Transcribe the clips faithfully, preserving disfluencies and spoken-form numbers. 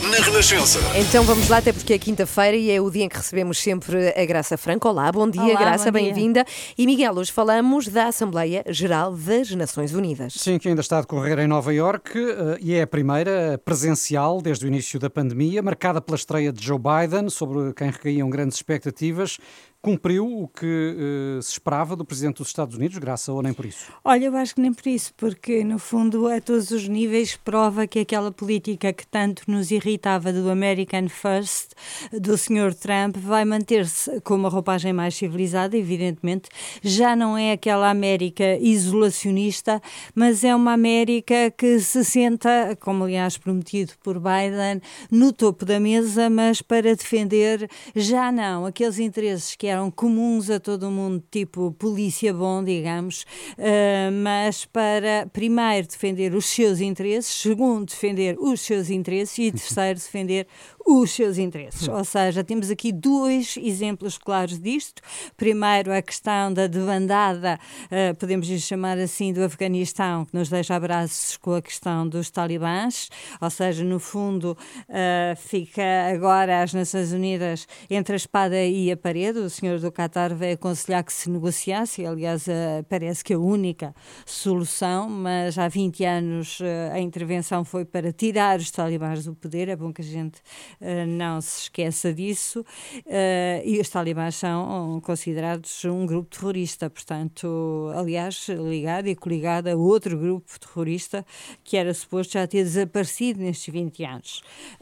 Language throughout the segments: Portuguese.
na Renascença. Então vamos lá, até porque é quinta-feira e é o dia em que recebemos sempre a Graça Franco. Olá, bom dia, Olá, Graça, bom dia. bem-vinda. E Miguel, hoje falamos da Assembleia Geral das Nações Unidas. Sim, que ainda está a decorrer em Nova Iorque uh, e é a primeira presencial desde o início da pandemia, marcada pela estreia de Joe Biden, sobre quem recaíam grandes expectativas. Cumpriu o que uh, se esperava do Presidente dos Estados Unidos, Graça, ou nem por isso? Olha, eu acho que nem por isso, porque no fundo a todos os níveis prova que aquela política que tanto nos irritava do American First, do senhor Trump, vai manter-se com uma roupagem mais civilizada, evidentemente. Já não é aquela América isolacionista, mas é uma América que se senta, como aliás prometido por Biden, no topo da mesa, mas para defender já não aqueles interesses que eram comuns a todo o mundo, tipo polícia bom, digamos, uh, mas para, primeiro, defender os seus interesses, segundo, defender os seus interesses e, terceiro, defender os seus interesses. Ou seja, temos aqui dois exemplos claros disto. Primeiro, a questão da debandada, uh, podemos chamar assim, do Afeganistão, que nos deixa abraços com a questão dos talibãs, ou seja, no fundo, uh, fica agora as Nações Unidas entre a espada e a parede. O senhor do Qatar veio aconselhar que se negociasse, aliás, uh, parece que a única solução, mas há vinte anos uh, a intervenção foi para tirar os talibãs do poder. É bom que a gente Uh, não se esqueça disso, uh, e os talibãs são considerados um grupo terrorista, portanto, aliás, ligado e coligado a outro grupo terrorista que era suposto já ter desaparecido nestes vinte anos.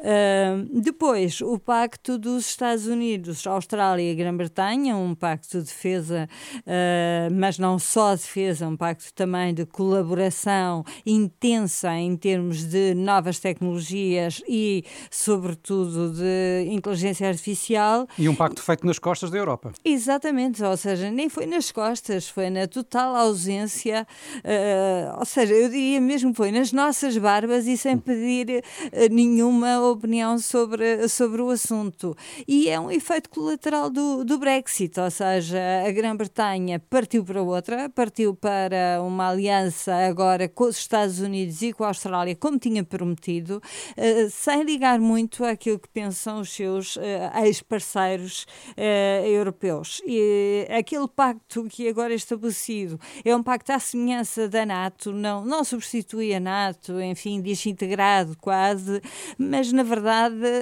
Uh, depois, o pacto dos Estados Unidos, Austrália e Grã-Bretanha, um pacto de defesa, uh, mas não só defesa, um pacto também de colaboração intensa em termos de novas tecnologias e, sobretudo, de inteligência artificial. E um pacto feito nas costas da Europa. Exatamente, ou seja, nem foi nas costas, foi na total ausência, uh, ou seja, eu diria mesmo foi nas nossas barbas e sem pedir uh, nenhuma opinião sobre, sobre o assunto. E é um efeito colateral do, do Brexit, ou seja, a Grã-Bretanha partiu para outra, partiu para uma aliança agora com os Estados Unidos e com a Austrália, como tinha prometido, uh, sem ligar muito àquilo que pensam os seus uh, ex-parceiros uh, europeus. E aquele pacto que agora é estabelecido é um pacto à semelhança da NATO, não, não substitui a NATO, enfim, desintegrado quase, mas na verdade uh,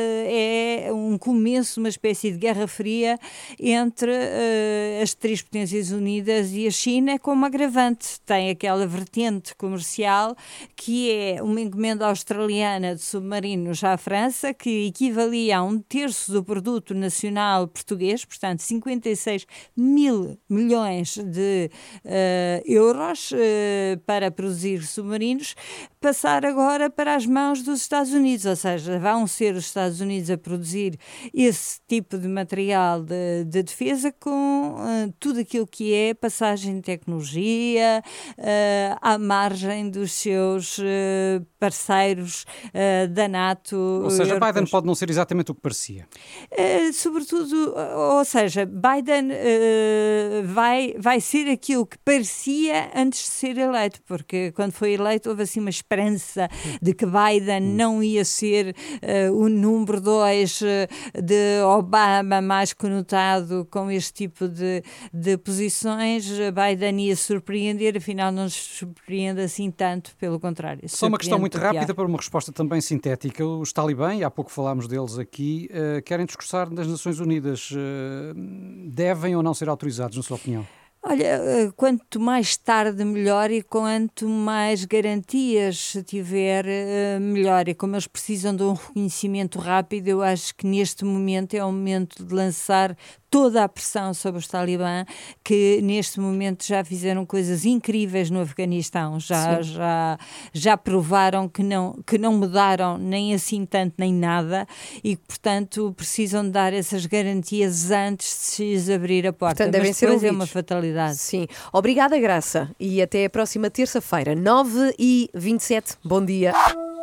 é um começo, uma espécie de guerra fria entre uh, as três potências unidas e a China, como agravante. Tem aquela vertente comercial que é uma encomenda australiana de submarinos à França, que equivalia a um terço do produto nacional português, portanto cinquenta e seis mil milhões de uh, euros uh, para produzir submarinos, passar agora para as mãos dos Estados Unidos, ou seja, vão ser os Estados Unidos a produzir esse tipo de material de, de defesa com uh, tudo aquilo que é passagem de tecnologia uh, à margem dos seus uh, parceiros uh, da NATO. Ou seja, Biden pode não ser exatamente o que parecia. Uh, sobretudo, ou seja, Biden uh, vai, vai ser aquilo que parecia antes de ser eleito, porque quando foi eleito houve assim uma esperança de que Biden não ia ser uh, o número dois uh, de Obama, mais conotado com este tipo de, de posições. Biden ia surpreender, afinal não nos surpreende assim tanto, pelo contrário. Só uma questão muito rápida pior. para uma resposta também sintética. Os talibã, e há pouco falámos deles aqui, uh, querem discursar das Nações Unidas. Uh, devem ou não ser autorizados, na sua opinião? Olha, quanto mais tarde melhor, e quanto mais garantias tiver, melhor. E como eles precisam de um reconhecimento rápido, eu acho que neste momento é o momento de lançar toda a pressão sobre os talibã, que neste momento já fizeram coisas incríveis no Afeganistão, já, já, já provaram que não, que não mudaram nem assim tanto nem nada, e portanto precisam de dar essas garantias antes de se abrir a porta. Portanto, devem mas ser depois é ouvidos. uma fatalidade. Sim. Obrigada, Graça. E até a próxima terça-feira, nove e vinte e sete. Bom dia.